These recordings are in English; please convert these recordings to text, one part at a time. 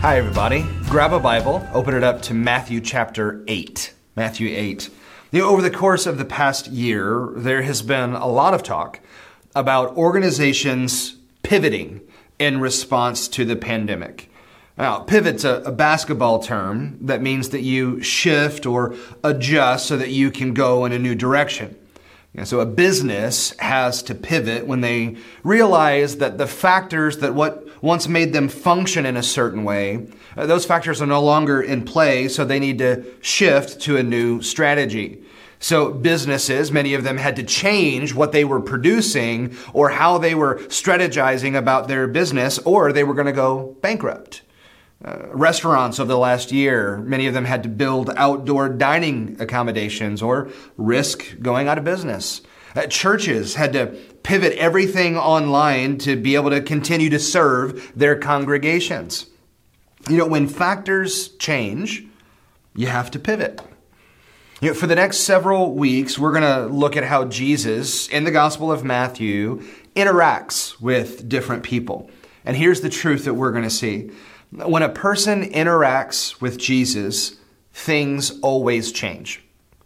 Hi, everybody. Grab a Bible, open it up to Matthew chapter 8. Matthew 8. Over the course of the past year, there has been a lot of talk about organizations pivoting in response to the pandemic. Now, pivot's a basketball term that means that you shift or adjust so that you can go in a new direction. So a business has to pivot when they realize that the factors that what once made them function in a certain way, those factors are no longer in play, so they need to shift to a new strategy. So businesses, many of them had to change what they were producing or how they were strategizing about their business, or they were going to go bankrupt. Restaurants over the last year, many of them had to build outdoor dining accommodations or risk going out of business. Churches had to pivot everything online to be able to continue to serve their congregations. When factors change, you have to pivot. For the next several weeks, we're going to look at how Jesus, in the Gospel of Matthew, interacts with different people. And here's the truth that we're going to see. When a person interacts with Jesus, things always change.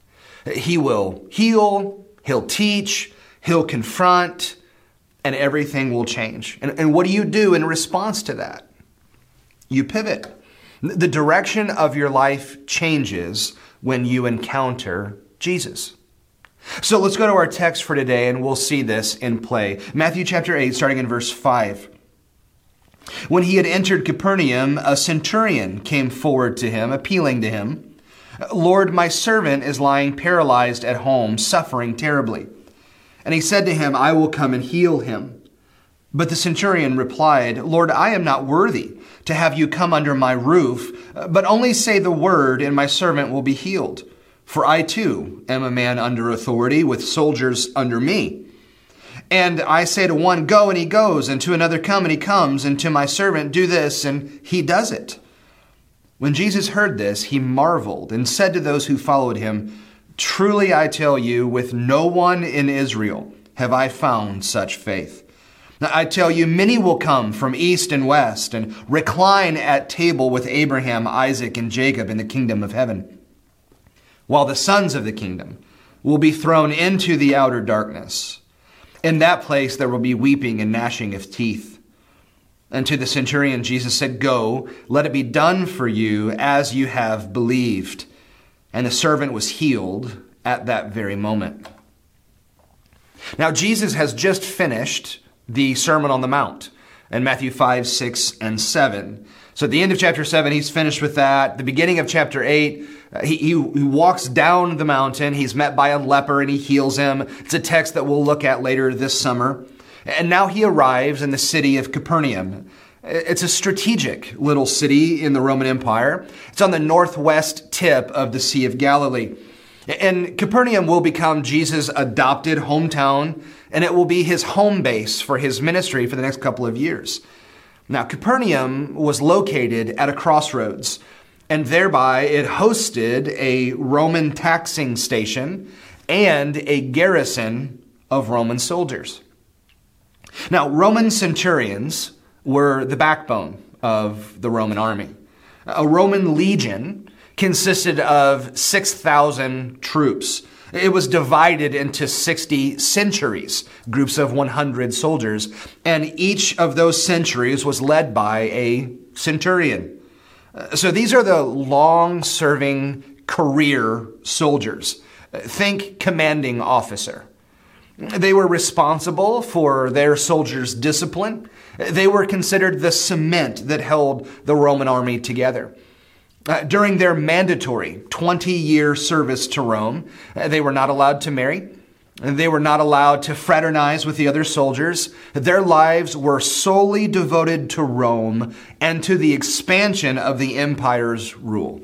He will heal, he'll teach, he'll confront, and everything will change. And what do you do in response to that? You pivot. The direction of your life changes when you encounter Jesus. So let's go to our text for today, and we'll see this in play. Matthew chapter 8, starting in verse 5. When he had entered Capernaum, a centurion came forward to him, appealing to him, "Lord, my servant is lying paralyzed at home, suffering terribly." And he said to him, "I will come and heal him." But the centurion replied, "Lord, I am not worthy to have you come under my roof, but only say the word, and my servant will be healed. For I too am a man under authority, with soldiers under me. And I say to one, 'Go,' and he goes, and to another, 'Come,' and he comes, and to my servant, 'Do this,' and he does it." When Jesus heard this, he marveled and said to those who followed him, "Truly I tell you, with no one in Israel have I found such faith. Now, I tell you, many will come from east and west and recline at table with Abraham, Isaac, and Jacob in the kingdom of heaven, while the sons of the kingdom will be thrown into the outer darkness. In that place there will be weeping and gnashing of teeth." And to the centurion Jesus said, "Go, let it be done for you as you have believed." And the servant was healed at that very moment. Now Jesus has just finished the Sermon on the Mount in Matthew 5, 6, and 7. So at the end of chapter 7, he's finished with that. The beginning of chapter 8, he walks down the mountain. He's met by a leper and he heals him. It's a text that we'll look at later this summer. And now he arrives in the city of Capernaum. It's a strategic little city in the Roman Empire. It's on the northwest tip of the Sea of Galilee. And Capernaum will become Jesus' adopted hometown, and it will be his home base for his ministry for the next couple of years. Now, Capernaum was located at a crossroads, and thereby it hosted a Roman taxing station and a garrison of Roman soldiers. Now, Roman centurions were the backbone of the Roman army. A Roman legion consisted of 6,000 troops. It was divided into 60 centuries, groups of 100 soldiers, and each of those centuries was led by a centurion. So these are the long-serving career soldiers. Think commanding officer. They were responsible for their soldiers' discipline. They were considered the cement that held the Roman army together. During their mandatory 20-year service to Rome, they were not allowed to marry. They were not allowed to fraternize with the other soldiers. Their lives were solely devoted to Rome and to the expansion of the empire's rule.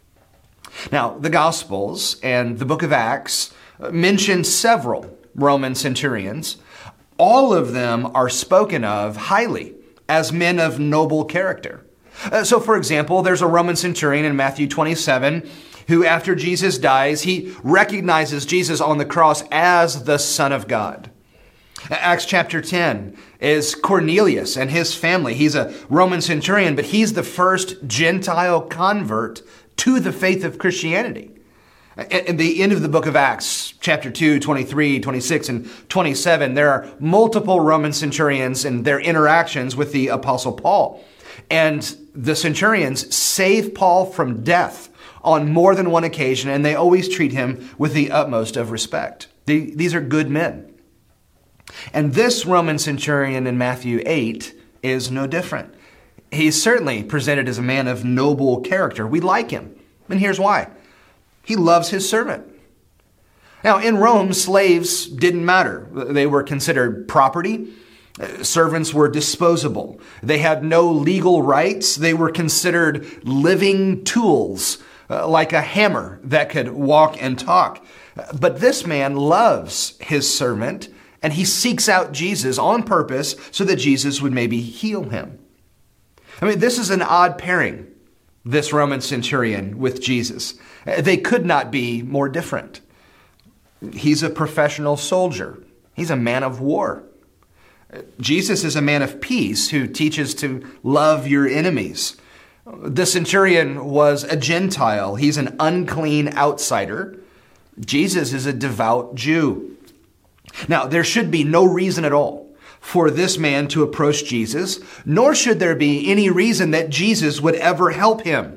Now, the Gospels and the book of Acts mention several Roman centurions. All of them are spoken of highly as men of noble character. So, for example, there's a Roman centurion in Matthew 27 who, after Jesus dies, he recognizes Jesus on the cross as the Son of God. Acts chapter 10 is Cornelius and his family. He's a Roman centurion, but he's the first Gentile convert to the faith of Christianity. At the end of the book of Acts, chapter 2, 23, 26, and 27, there are multiple Roman centurions and their interactions with the Apostle Paul. And the centurions save Paul from death on more than one occasion, and they always treat him with the utmost of respect. These are good men. And this Roman centurion in Matthew 8 is no different. He's certainly presented as a man of noble character. We like him, and here's why. He loves his servant. Now, in Rome, slaves didn't matter. They were considered property. Servants were disposable. They had no legal rights. They were considered living tools, like a hammer that could walk and talk. But this man loves his servant, and he seeks out Jesus on purpose so that Jesus would maybe heal him. I mean, this is an odd pairing, this Roman centurion with Jesus. They could not be more different. He's a professional soldier. He's a man of war. Jesus is a man of peace who teaches to love your enemies. The centurion was a Gentile. He's an unclean outsider. Jesus is a devout Jew. Now, there should be no reason at all for this man to approach Jesus, nor should there be any reason that Jesus would ever help him.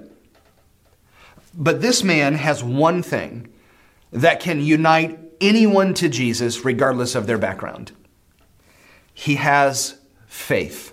But this man has one thing that can unite anyone to Jesus regardless of their background. He has faith.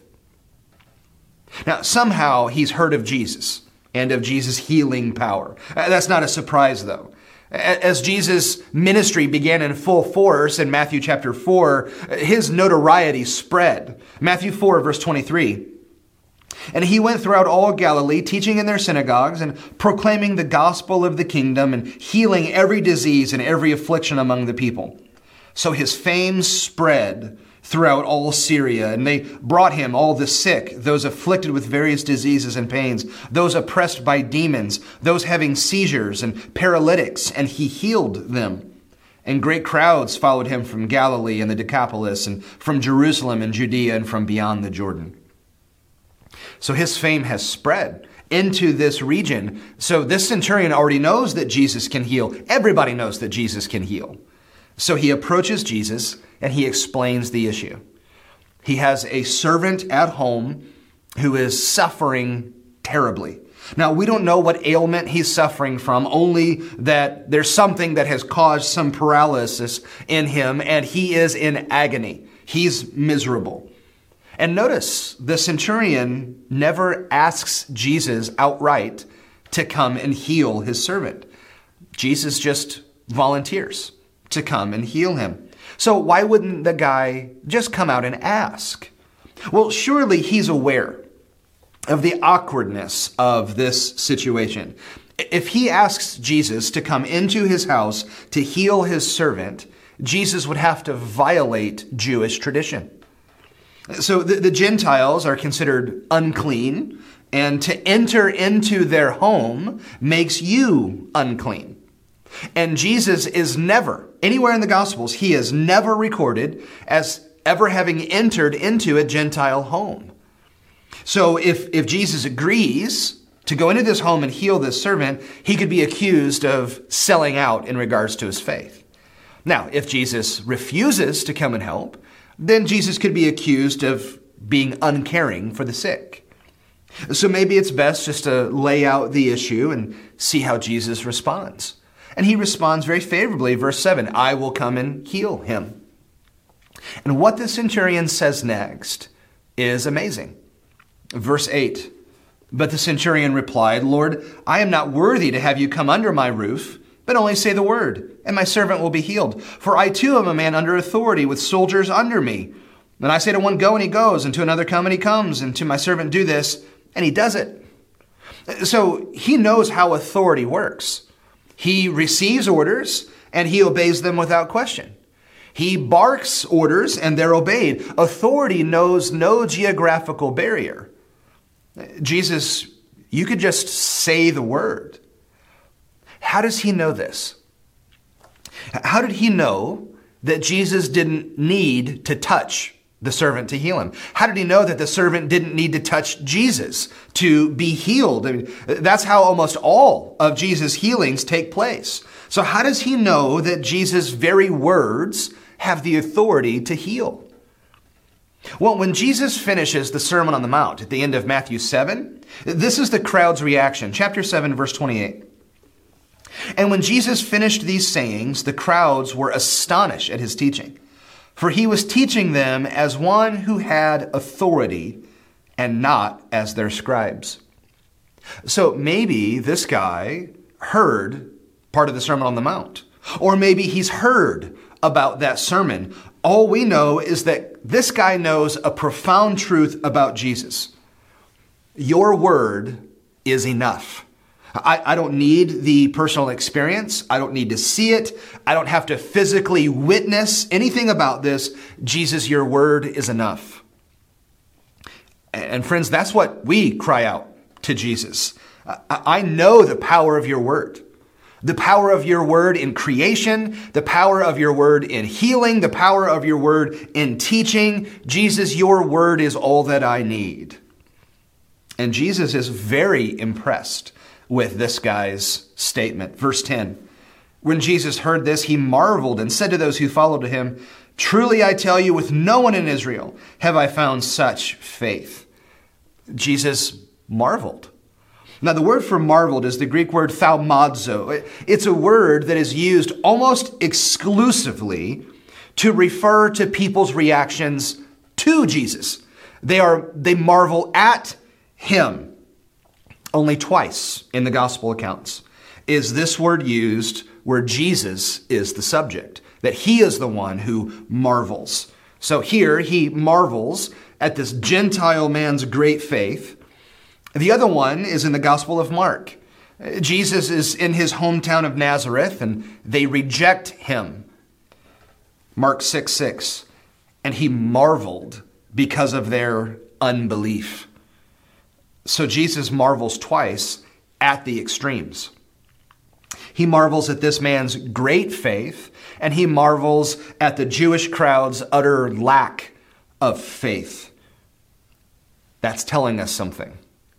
Now, somehow he's heard of Jesus and of Jesus' healing power. That's not a surprise, though. As Jesus' ministry began in full force in Matthew chapter 4, his notoriety spread. Matthew 4, verse 23. And he went throughout all Galilee, teaching in their synagogues and proclaiming the gospel of the kingdom and healing every disease and every affliction among the people. So his fame spread throughout all Syria, and they brought him all the sick, those afflicted with various diseases and pains, those oppressed by demons, those having seizures and paralytics, and he healed them. And great crowds followed him from Galilee and the Decapolis, and from Jerusalem and Judea, and from beyond the Jordan. So his fame has spread into this region. So this centurion already knows that Jesus can heal. Everybody knows that Jesus can heal. So he approaches Jesus and he explains the issue. He has a servant at home who is suffering terribly. Now, we don't know what ailment he's suffering from, only that there's something that has caused some paralysis in him, and he is in agony. He's miserable. And notice, the centurion never asks Jesus outright to come and heal his servant. Jesus just volunteers to come and heal him. So why wouldn't the guy just come out and ask? Well, surely he's aware of the awkwardness of this situation. If he asks Jesus to come into his house to heal his servant, Jesus would have to violate Jewish tradition. So the Gentiles are considered unclean, and to enter into their home makes you unclean. And Jesus is never, anywhere in the Gospels, he is never recorded as ever having entered into a Gentile home. So if Jesus agrees to go into this home and heal this servant, he could be accused of selling out in regards to his faith. Now, if Jesus refuses to come and help, then Jesus could be accused of being uncaring for the sick. So maybe it's best just to lay out the issue and see how Jesus responds. And he responds very favorably. Verse 7, I will come and heal him. And what the centurion says next is amazing. Verse 8, but the centurion replied, Lord, I am not worthy to have you come under my roof, but only say the word, and my servant will be healed. For I too am a man under authority with soldiers under me. And I say to one, go, and he goes, and to another, come, and he comes, and to my servant, do this, and he does it. So he knows how authority works. He receives orders, and he obeys them without question. He barks orders, and they're obeyed. Authority knows no geographical barrier. Jesus, you could just say the word. How does he know this? How did he know that Jesus didn't need to touch the servant to heal him? How did he know that the servant didn't need to touch Jesus to be healed? I mean, that's how almost all of Jesus' healings take place. So how does he know that Jesus' very words have the authority to heal? Well, when Jesus finishes the Sermon on the Mount at the end of Matthew 7, this is the crowd's reaction. Chapter 7, verse 28. And when Jesus finished these sayings, the crowds were astonished at his teaching, for he was teaching them as one who had authority and not as their scribes. So maybe this guy heard part of the Sermon on the Mount, or maybe he's heard about that sermon. All we know is that this guy knows a profound truth about Jesus. Your word is enough. I don't need the personal experience. I don't need to see it. I don't have to physically witness anything about this. Jesus, your word is enough. And friends, that's what we cry out to Jesus. I know the power of your word. The power of your word in creation, the power of your word in healing, the power of your word in teaching. Jesus, your word is all that I need. And Jesus is very impressed with this guy's statement. Verse 10, when Jesus heard this, he marveled and said to those who followed him, truly I tell you, with no one in Israel have I found such faith. Jesus marveled. Now, the word for marveled is the Greek word thaumazo. It's a word that is used almost exclusively to refer to people's reactions to Jesus. They marvel at him. Only twice in the gospel accounts is this word used where Jesus is the subject, that he is the one who marvels. So here he marvels at this Gentile man's great faith. The other one is in the Gospel of Mark. Jesus is in his hometown of Nazareth and they reject him. Mark 6:6, and he marveled because of their unbelief. So Jesus marvels twice at the extremes. He marvels at this man's great faith, and he marvels at the Jewish crowd's utter lack of faith. That's telling us something.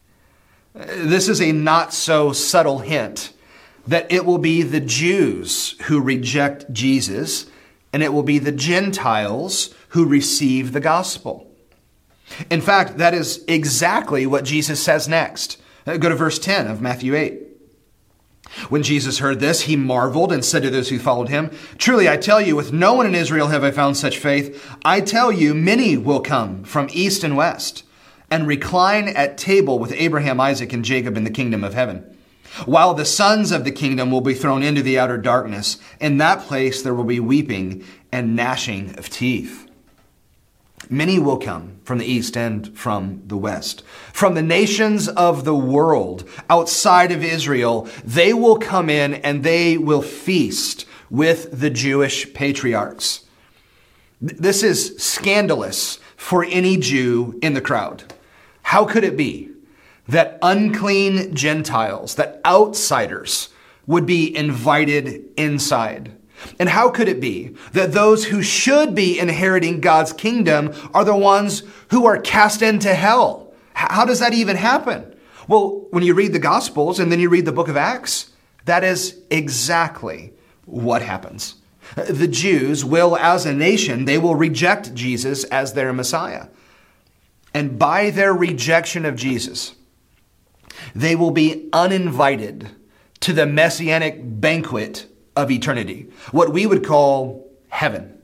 This is a not so subtle hint that it will be the Jews who reject Jesus, and it will be the Gentiles who receive the gospel. In fact, that is exactly what Jesus says next. Go to verse 10 of Matthew 8. When Jesus heard this, he marveled and said to those who followed him, truly I tell you, with no one in Israel have I found such faith. I tell you, many will come from east and west and recline at table with Abraham, Isaac, and Jacob in the kingdom of heaven. While the sons of the kingdom will be thrown into the outer darkness. In that place there will be weeping and gnashing of teeth. Many will come from the east and from the west. From the nations of the world outside of Israel, they will come in and they will feast with the Jewish patriarchs. This is scandalous for any Jew in the crowd. How could it be that unclean Gentiles, that outsiders, would be invited inside? And how could it be that those who should be inheriting God's kingdom are the ones who are cast into hell? How does that even happen? Well, when you read the Gospels and then you read the book of Acts, that is exactly what happens. The Jews will, as a nation, they will reject Jesus as their Messiah. And by their rejection of Jesus, they will be uninvited to the messianic banquet of eternity, what we would call heaven.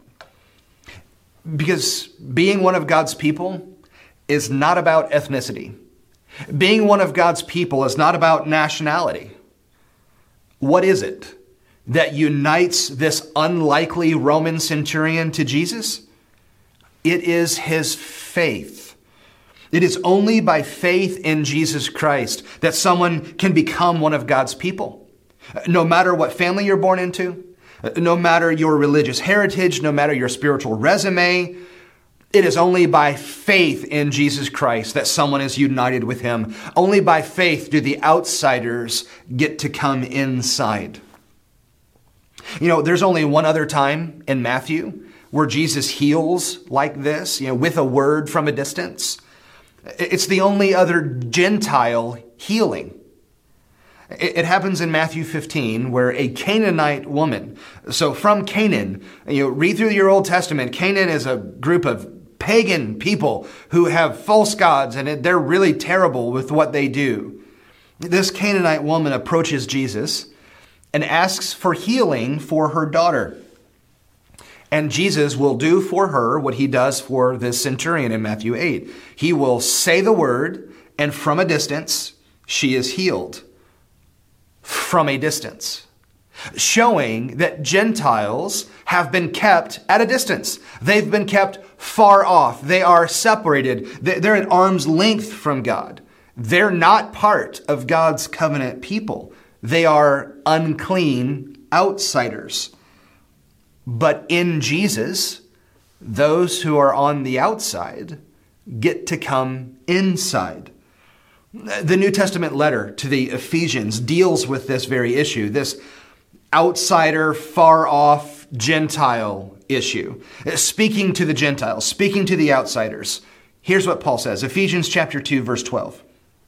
Because being one of God's people is not about ethnicity. Being one of God's people is not about nationality. What is it that unites this unlikely Roman centurion to Jesus? It is his faith. It is only by faith in Jesus Christ that someone can become one of God's people. No matter what family you're born into, no matter your religious heritage, no matter your spiritual resume, it is only by faith in Jesus Christ that someone is united with him. Only by faith do the outsiders get to come inside. There's only one other time in Matthew where Jesus heals like this, with a word from a distance. It's the only other Gentile healing. It happens in Matthew 15, where a Canaanite woman, so from Canaan, read through your Old Testament, Canaan is a group of pagan people who have false gods, and they're really terrible with what they do. This Canaanite woman approaches Jesus and asks for healing for her daughter. And Jesus will do for her what he does for this centurion in Matthew 8. He will say the word, and from a distance, she is healed. From a distance. Showing that Gentiles have been kept at a distance. They've been kept far off. They are separated. They're at arm's length from God. They're not part of God's covenant people. They are unclean outsiders. But in Jesus, those who are on the outside get to come inside. The New Testament letter to the Ephesians deals with this very issue, this outsider, far off Gentile issue. Speaking to the Gentiles, speaking to the outsiders. Here's what Paul says, Ephesians chapter 2, verse 12.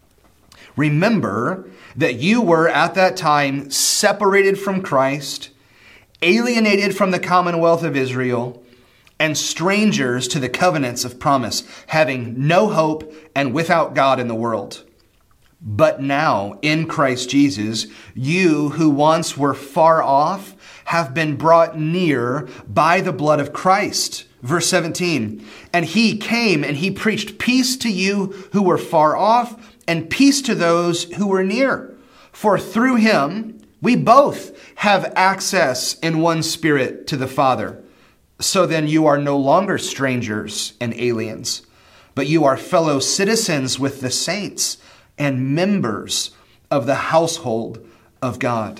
Remember that you were at that time separated from Christ, alienated from the commonwealth of Israel, and strangers to the covenants of promise, having no hope and without God in the world. But now, in Christ Jesus, you who once were far off have been brought near by the blood of Christ. Verse 17, and he came and he preached peace to you who were far off and peace to those who were near. For through him, we both have access in one spirit to the Father. So then you are no longer strangers and aliens, but you are fellow citizens with the saints and members of the household of God.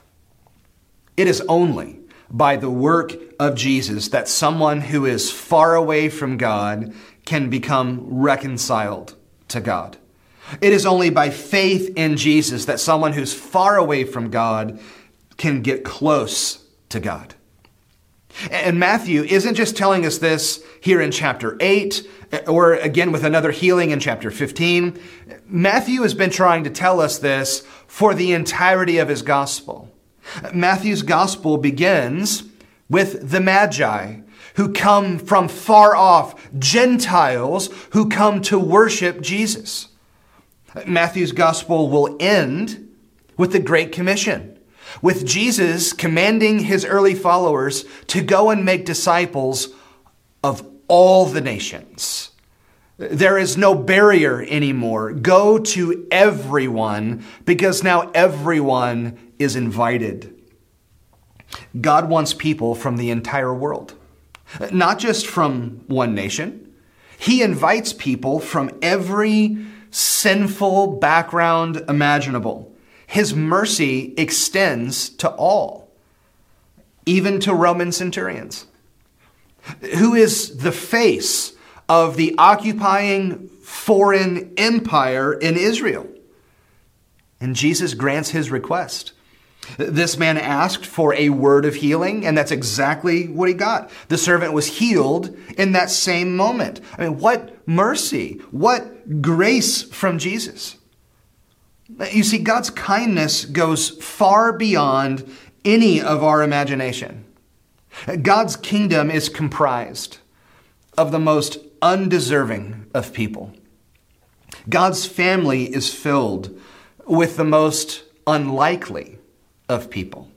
It is only by the work of Jesus that someone who is far away from God can become reconciled to God. It is only by faith in Jesus that someone who's far away from God can get close to God. And Matthew isn't just telling us this here in chapter 8, or again with another healing in chapter 15. Matthew has been trying to tell us this for the entirety of his gospel. Matthew's gospel begins with the Magi, who come from far off, Gentiles who come to worship Jesus. Matthew's gospel will end with the Great Commission, with Jesus commanding his early followers to go and make disciples of all the nations. There is no barrier anymore. Go to everyone, because now everyone is invited. God wants people from the entire world, not just from one nation. He invites people from every sinful background imaginable. His mercy extends to all, even to Roman centurions, who is the face of the occupying foreign empire in Israel. And Jesus grants his request. This man asked for a word of healing, and that's exactly what he got. The servant was healed in that same moment. I mean, what mercy, what grace from Jesus. You see, God's kindness goes far beyond any of our imagination. God's kingdom is comprised of the most undeserving of people. God's family is filled with the most unlikely of people.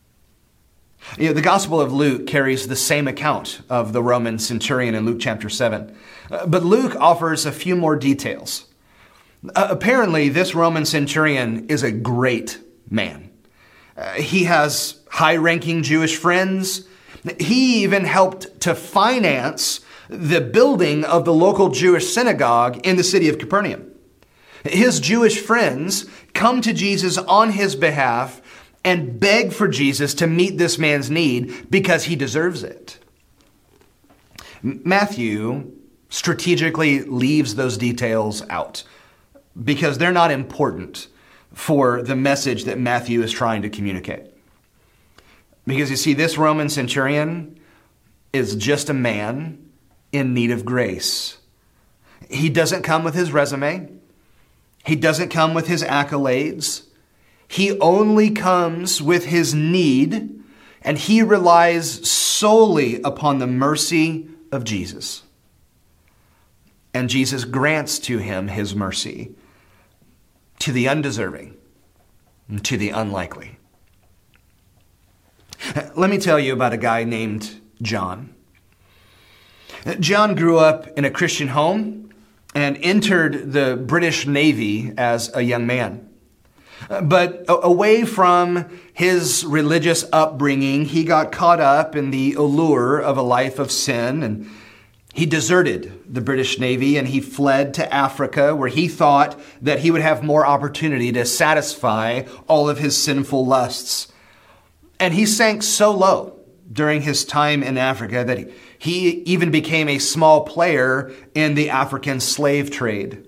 The Gospel of Luke carries the same account of the Roman centurion in Luke chapter 7. But Luke offers a few more details. Apparently, this Roman centurion is a great man. He has high-ranking Jewish friends. He even helped to finance the building of the local Jewish synagogue in the city of Capernaum. His Jewish friends come to Jesus on his behalf and beg for Jesus to meet this man's need because he deserves it. Matthew strategically leaves those details out because they're not important for the message that Matthew is trying to communicate. Because you see, this Roman centurion is just a man in need of grace. He doesn't come with his resume. He doesn't come with his accolades. He only comes with his need, and he relies solely upon the mercy of Jesus. And Jesus grants to him his mercy, to the undeserving, and to the unlikely. Let me tell you about a guy named John. John grew up in a Christian home and entered the British Navy as a young man. But away from his religious upbringing, he got caught up in the allure of a life of sin, and he deserted the British Navy and he fled to Africa, where he thought that he would have more opportunity to satisfy all of his sinful lusts. And he sank so low during his time in Africa that he even became a small player in the African slave trade.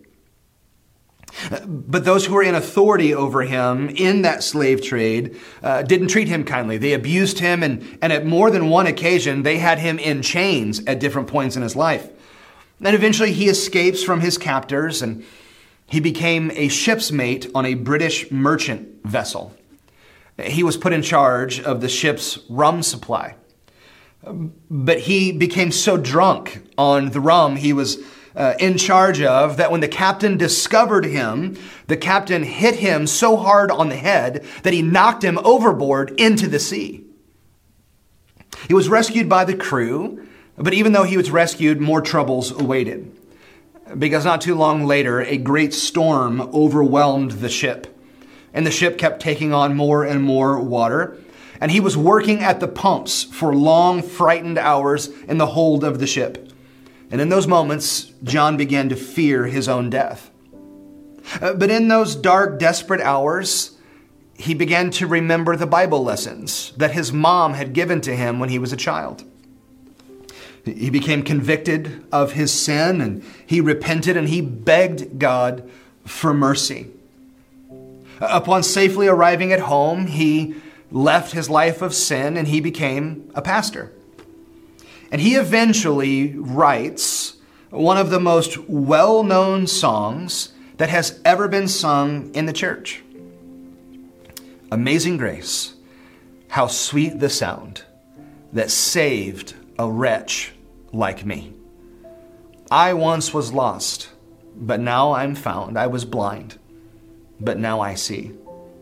But those who were in authority over him in that slave trade didn't treat him kindly. They abused him, and at more than one occasion, they had him in chains at different points in his life. And eventually he escapes from his captors, and he became a ship's mate on a British merchant vessel. He was put in charge of the ship's rum supply. But he became so drunk on the rum he was in charge of that when the captain discovered him, the captain hit him so hard on the head that he knocked him overboard into the sea. He was rescued by the crew, but even though he was rescued, more troubles awaited. Because not too long later, a great storm overwhelmed the ship. And the ship kept taking on more and more water. And he was working at the pumps for long, frightened hours in the hold of the ship. And in those moments, John began to fear his own death. But in those dark, desperate hours, he began to remember the Bible lessons that his mom had given to him when he was a child. He became convicted of his sin, and he repented, and he begged God for mercy. Upon safely arriving at home, he left his life of sin and he became a pastor. And he eventually writes one of the most well-known songs that has ever been sung in the church. Amazing Grace, how sweet the sound that saved a wretch like me. I once was lost, but now I'm found. I was blind, but now I see.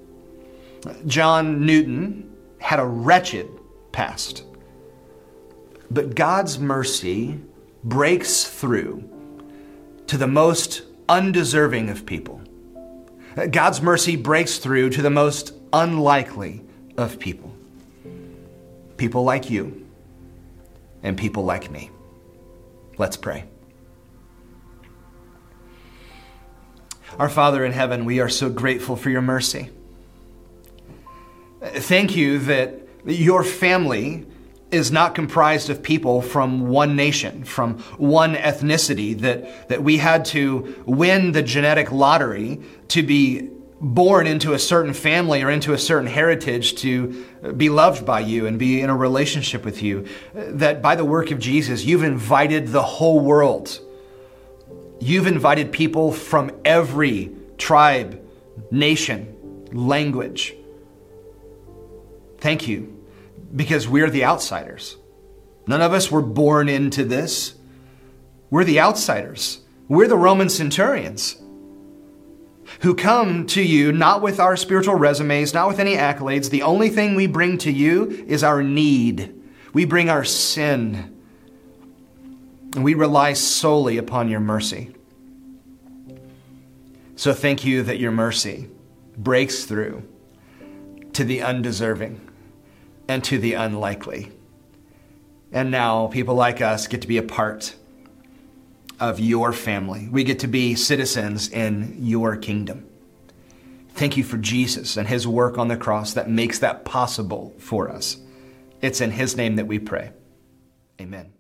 John Newton had a wretched past, but God's mercy breaks through to the most undeserving of people. God's mercy breaks through to the most unlikely of people. People like you and people like me. Let's pray. Our Father in heaven, we are so grateful for your mercy. Thank you that your family is not comprised of people from one nation, from one ethnicity, that we had to win the genetic lottery to be born into a certain family or into a certain heritage to be loved by you and be in a relationship with you. That by the work of Jesus, you've invited the whole world. You've invited people from every tribe, nation, language. Thank you, because we're the outsiders. None of us were born into this. We're the outsiders. We're the Roman centurions who come to you not with our spiritual resumes, not with any accolades. The only thing we bring to you is our need. We bring our sin. And we rely solely upon your mercy. So thank you that your mercy breaks through to the undeserving and to the unlikely. And now people like us get to be a part of your family. We get to be citizens in your kingdom. Thank you for Jesus and his work on the cross that makes that possible for us. It's in his name that we pray. Amen.